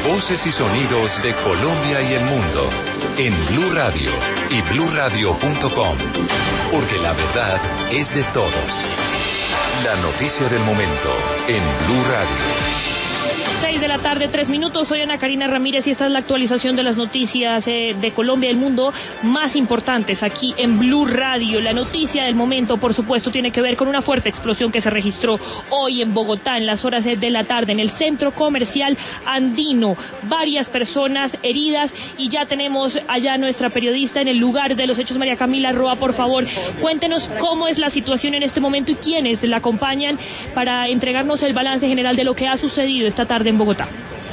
Voces y sonidos de Colombia y el mundo en Blue Radio y bluradio.com, porque la verdad es de todos. La noticia del momento en Blue Radio. 6 de la tarde, 3 minutos. Soy Ana Karina Ramírez y esta es la actualización de las noticias de Colombia y el mundo más importantes aquí en Blue Radio. La noticia del momento, por supuesto, tiene que ver con una fuerte explosión que se registró hoy en Bogotá en las horas de la tarde en el centro comercial Andino. Varias personas heridas y ya tenemos allá nuestra periodista en el lugar de los hechos, María Camila Roa. Por favor, cuéntenos cómo es la situación en este momento y quiénes la acompañan para entregarnos el balance general de lo que ha sucedido esta tarde en Bogotá.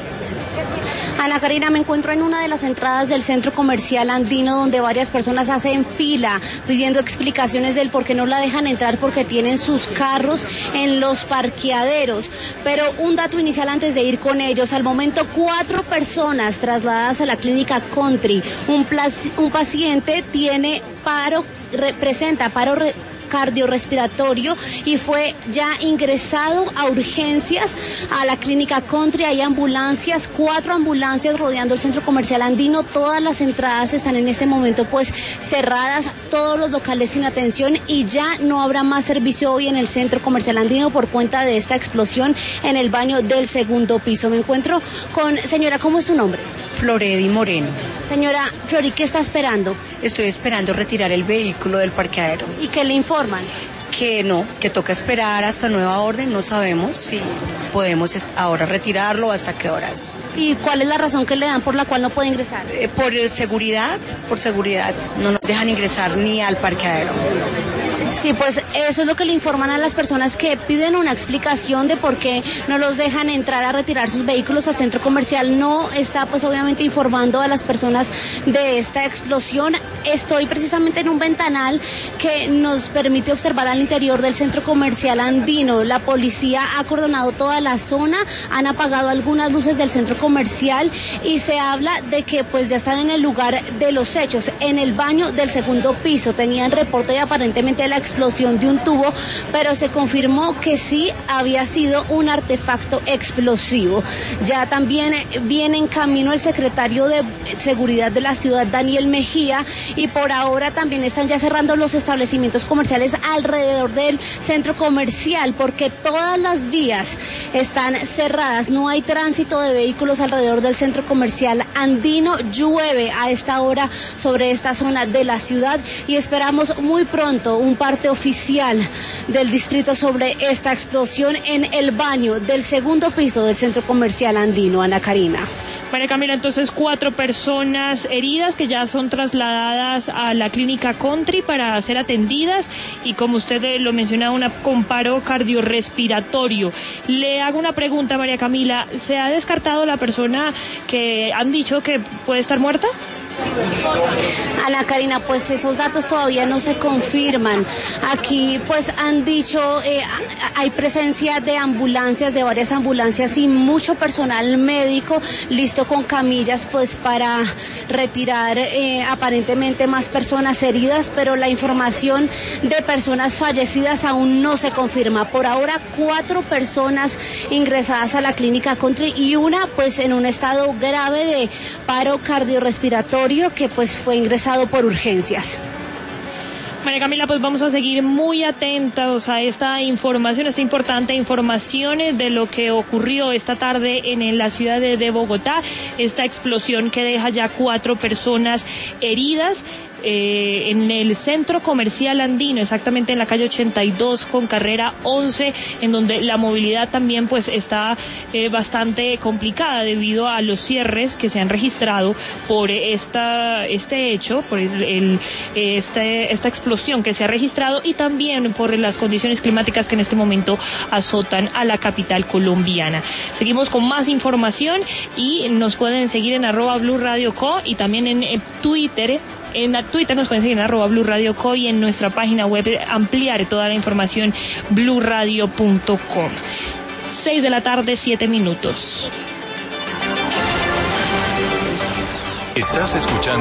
Ana Karina, me encuentro en una de las entradas del centro comercial Andino, donde varias personas hacen fila pidiendo explicaciones del por qué no la dejan entrar, porque tienen sus carros en los parqueaderos. Pero un dato inicial antes de ir con ellos: al momento 4 personas trasladadas a la clínica Country. Un paciente tiene presenta paro cardiorrespiratorio y fue ya ingresado a urgencias a la clínica Country. Hay ambulancias, 4 ambulancias rodeando el centro comercial Andino. Todas las entradas están en este momento pues cerradas, todos los locales sin atención, y ya no habrá más servicio hoy en el centro comercial Andino por cuenta de esta explosión en el baño del segundo piso. Me encuentro con señora, ¿cómo es su nombre? Floredy Moreno. Señora Flori, ¿qué está esperando? Estoy esperando retirar el vehículo del parqueadero. ¿Y qué le informan? Que no, que toca esperar hasta nueva orden. No sabemos si podemos ahora retirarlo, hasta qué horas. ¿Y cuál es la razón que le dan por la cual no puede ingresar? Por seguridad, no nos dejan ingresar ni al parqueadero. Sí, pues eso es lo que le informan a las personas que piden una explicación de por qué no los dejan entrar a retirar sus vehículos al centro comercial. No está pues obviamente informando a las personas de esta explosión. Estoy precisamente en un ventanal que nos permite observar al interior del centro comercial Andino. La policía ha acordonado toda la zona, han apagado algunas luces del centro comercial y se habla de que pues ya están en el lugar de los hechos, en el baño del segundo piso. Tenían reporte de aparentemente la explosión de un tubo, pero se confirmó que sí había sido un artefacto explosivo. Ya también viene en camino el secretario de Seguridad de la ciudad, Daniel Mejía, y por ahora también están ya cerrando los establecimientos comerciales alrededor del centro comercial, porque todas las vías están cerradas, no hay tránsito de vehículos alrededor del centro comercial Andino. Llueve a esta hora sobre esta zona de la ciudad y esperamos muy pronto un parte oficial del distrito sobre esta explosión en el baño del segundo piso del centro comercial Andino. Ana Karina. María Camila, entonces 4 personas heridas que ya son trasladadas a la clínica Country para ser atendidas y, como usted lo mencionaba, con paro cardiorrespiratorio. Le hago una pregunta, María Camila, ¿se ha descartado la persona que han dicho que puede estar muerta? Ana Karina, pues esos datos todavía no se confirman. Aquí pues han dicho, hay presencia de ambulancias, de varias ambulancias y mucho personal médico listo con camillas pues para retirar aparentemente más personas heridas, pero la información de personas fallecidas aún no se confirma. Por ahora 4 personas ingresadas a la clínica Country y una pues en un estado grave de paro cardiorrespiratorio, que pues fue ingresado por urgencias. María Camila, pues vamos a seguir muy atentos a esta información, esta importante información de lo que ocurrió esta tarde en la ciudad de Bogotá, esta explosión que deja ya 4 personas heridas. En el centro comercial Andino, exactamente en la calle 82 con carrera 11, en donde la movilidad también pues está bastante complicada debido a los cierres que se han registrado por este hecho, por esta explosión que se ha registrado, y también por las condiciones climáticas que en este momento azotan a la capital colombiana. Seguimos con más información y nos pueden seguir en @BluRadioCo y también en Twitter. En Twitter nos pueden seguir en @BluRadioCo y en nuestra página web ampliar toda la información bluradio.com. 6 de la tarde, 7 minutos. Estás escuchando